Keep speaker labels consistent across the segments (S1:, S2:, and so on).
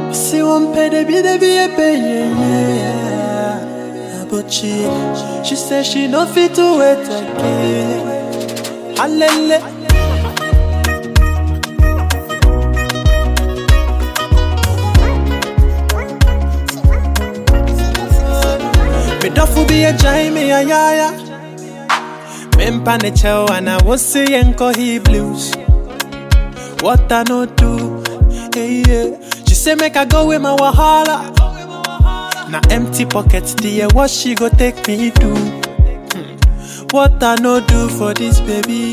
S1: See one pay the be a pay, yeah. But she said she no fit to wait again. Hallelujah. Me dofu be a Jaime a yaya. Mempa ne chow and I was saying he blues. What I no do, hey yeah. She say make I go with my wahala. Na empty pockets, dear, what she go take me to? What I no do for this baby,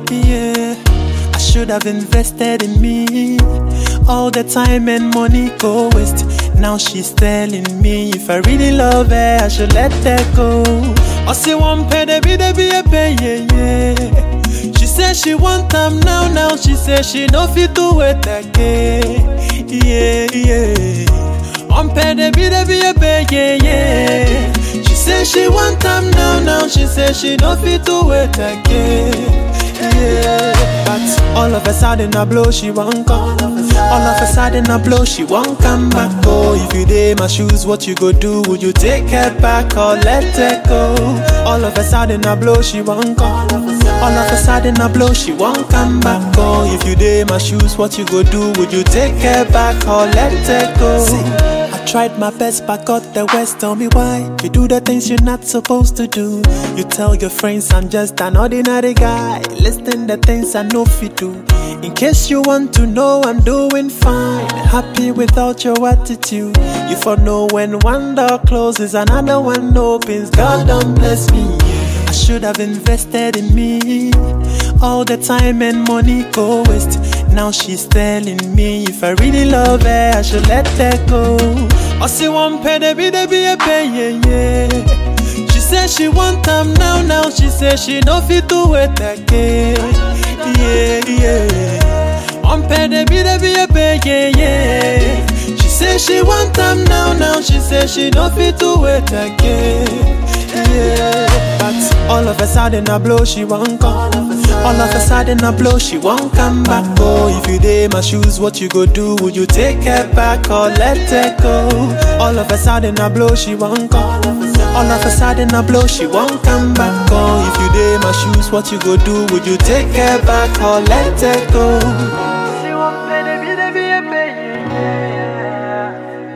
S1: yeah. I should have invested in me. All the time and money go waste. Now she's telling me if I really love her, I should let her go. I say one pay, the be a pay, yeah, yeah. She said she want time now she said she no fit to wait again. Yeah, yeah. One pay, the be a pay, yeah, yeah. She said she want time now she said she no fit to wait again. Yeah. But all of a sudden I blow, she won't come. All of a sudden I blow, she won't come back. Oh, if you did my shoes, what you go do? Would you take her back or let her go? All of a sudden I blow, she won't come. All of a sudden I blow, she won't come back. Oh, if you did my shoes, what you go do? Would you take her back or let her go? See, I tried my best, but got the West. Tell me why you do the things you're not supposed to do. You tell your friends I'm just an ordinary guy. Listen the things I know if you do. In case you want to know, I'm doing fine. Happy without your attitude. You for know when one door closes, another one opens. God don't bless me. I should have invested in me. All the time and money go waste. Now she's telling me if I really love her, I should let her go. I see one pay, the be a pay, yeah, yeah. She said she want time now she said she no fit to wait again. Yeah, yeah. One pay, the be a pay, yeah, yeah. She said she want time now she said she no fit to wait again. Yeah. But all of a sudden I blow, she won't come. All of a sudden I blow, she won't come back. Oh, if you did my shoes, what you go do? Would you take her back or let her go? All of a sudden I blow, she won't come. All of a sudden I blow, she won't come back. Oh, if you did my shoes, what you go do? Would you take her back or let her go? She won't pay, the be a pay,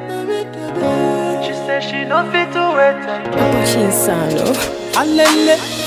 S1: yeah. She said she no fit to wait again.
S2: Insano.
S1: Alele.